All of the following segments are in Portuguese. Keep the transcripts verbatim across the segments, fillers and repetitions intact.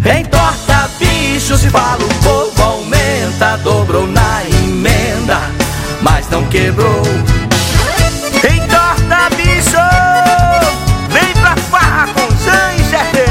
Entorta bicho, se fala o povo aumenta. Dobrou na emenda, mas não quebrou. Entorta bicho, vem pra farra com Zé e Zé.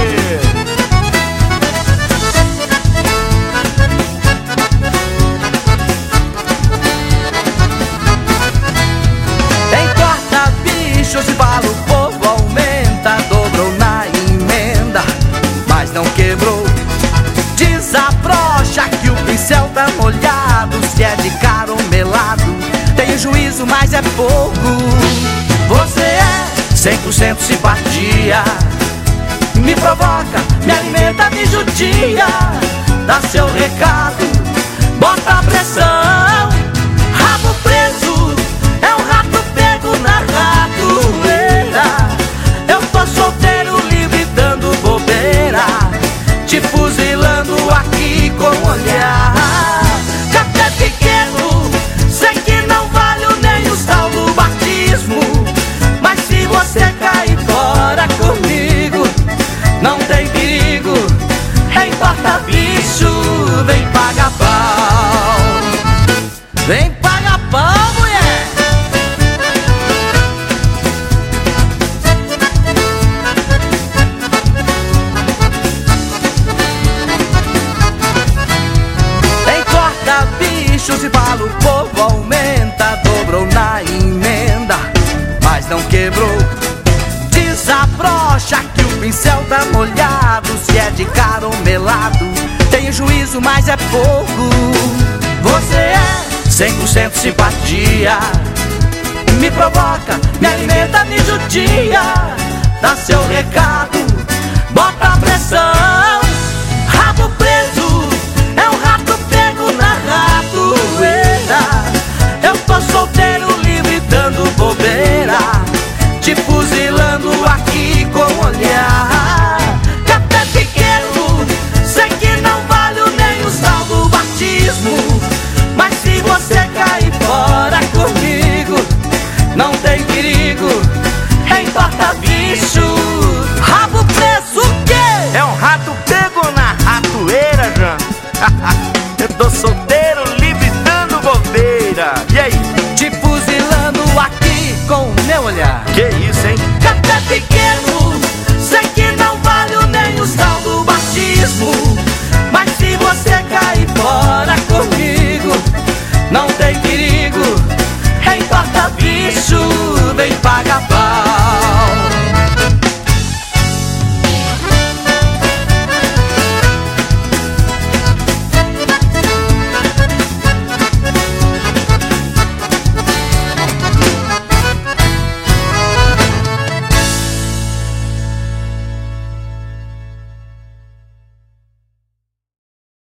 Entorta bicho, se fala o povo aumenta. Dobrou na emenda, mas não quebrou. Desabrocha que o pincel tá molhado. Se é de caromelado, tenho juízo, mas é pouco. Você é cem por cento simpatia, me provoca, me alimenta, me judia. Dá seu recado, bota a pressão. Rabo preso, é um rato pego na ratoeira. Eu tô solteiro, livre, dando bobeira, te fuzilando aqui com o olhar. Café pequeno, sei que não vale nem o sal do batismo, mas se você cair fora comigo, não tem perigo. Entorta bicho, vem pagar pau. Vem pagar pau, mulher. Entorta bicho, se fala o povo aumenta. Dobrou na emenda, mas não quebrou. Desabrocha que o pincel tá molhado. Se é de caromelado, tenho juízo, mas é pouco. Você é cem por cento simpatia, me provoca, me alimenta, me judia. Dá seu recado, bota a pressão. Rabo preso, é um rato pego na ratoeira. Eu tô solteiro, livre, dando bobeira, te fuzilando aqui com o olhar. Café pequeno, sei que não vale nem o sal do batismo, mas se você cair fora comigo, não tem perigo. Entorta bicho, rabo preso, o quê? É um rato pego na ratoeira, Jean.